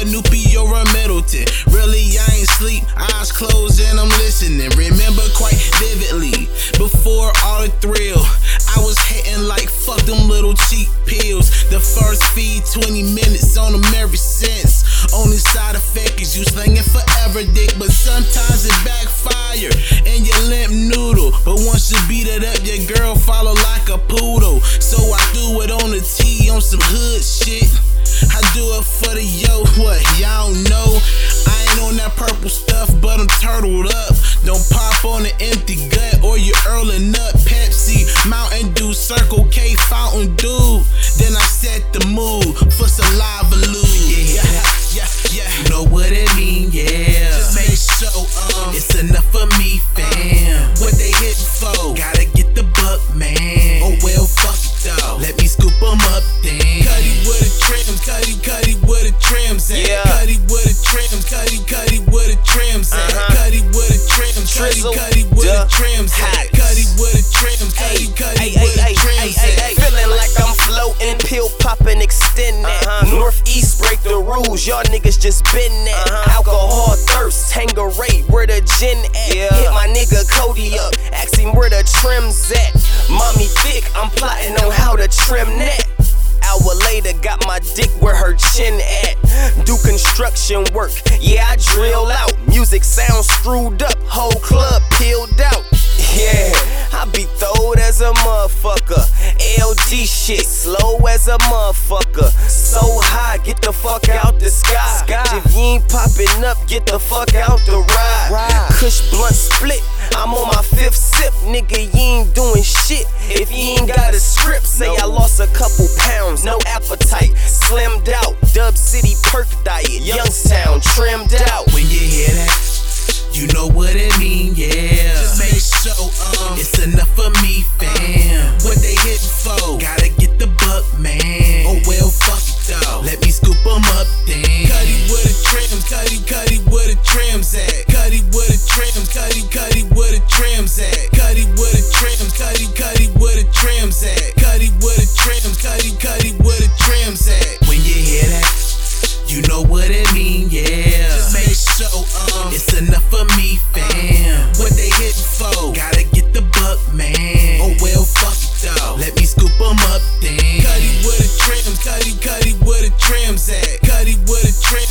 Nupio or Middleton. Really, I ain't sleep, eyes closed and I'm listening. Remember quite vividly, before all the thrill, I was hitting like fuck them little cheap pills. The first feed, 20 minutes on them ever since. Only side effect is you slinging forever dick, but sometimes it backfire and you limp noodle. But once you beat it up, your girl follow like a poodle. So I do it on the T on some hood shit. I do it for the yo, what, y'all know? I ain't on that purple stuff, but I'm turtled up. Don't pop on an empty gut or you earling up. Pepsi, Mountain Dew, Circle K, Fountain Dew. Then I set the mood for saliva lube. Yeah. You know what it mean, yeah. Just make sure, it's enough for me, fam. What they hitting for? Gotta get the buck, man. Oh well, fuck it though. Let me scoop 'em up then. Cuddy with a trim, Cuddy with a trims at. Yeah. Cuddy with a trim, Cuddy with a trims at. Cuddy with a trim, Cuddy with a trims at. Cuddy with a trim, Cuddy with a trims at. Feeling like I'm floating, pill popping, extend that. Northeast break the rules, y'all niggas just been that. Alcohol thirst, Tangeray, where the gin at? Hit my nigga Cody up, ask him where the trim's at. Mommy thick, I'm plotting on how to trim that. Hour later, got my dick where her chin at. Do construction work, yeah, I drill out. Music sound screwed up, whole club peeled out. Yeah, I be throwed as a motherfucker. LD shit, slow as a motherfucker. So high, get the fuck out the sky. If you ain't popping up, get the fuck out the ride. Kush blunt split, I'm on my 5th sip. Nigga, you ain't doing shit if you ain't got a script. Say I lost a couple pounds, no appetite, slimmed out. Dub City perk diet, Youngstown trimmed out. When you hear that, you know what it mean, yeah. Just make sure, it's enough for me, fam. What they hitting for? Gotta get the buck, man. Oh well, fuck it though. Let me scoop 'em up then. Cuddy with a trims, Cuddy with a trims at. Cuddy with a trims, Cuddy with a trims at. Cuddy with a trims, Cuddy with a trims at. Cuddy with a trims, Cuddy with a trims at. When you hear that, you know what it mean, yeah. Just make sure, it's enough for me, fam. What they hitting for? Gotta get the buck, man. Oh well, fuck it though. Let me scoop 'em up then. Cuddy with a trims, Cuddy with a trims at. Cuddy with a trims.